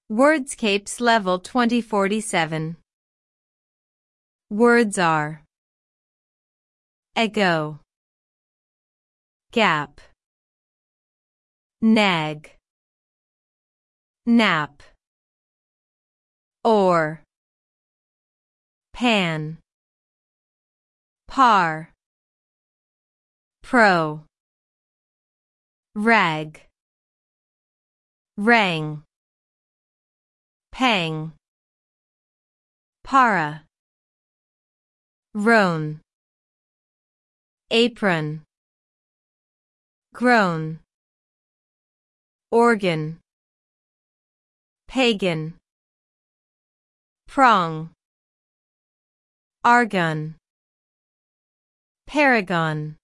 Wordscapes Level 2047. Words are ego, gap, nag, nap, or, pan, par, pro, rag, rang, pang, para, roan, apron, groan, organ, pagan, prong, argon, paragon.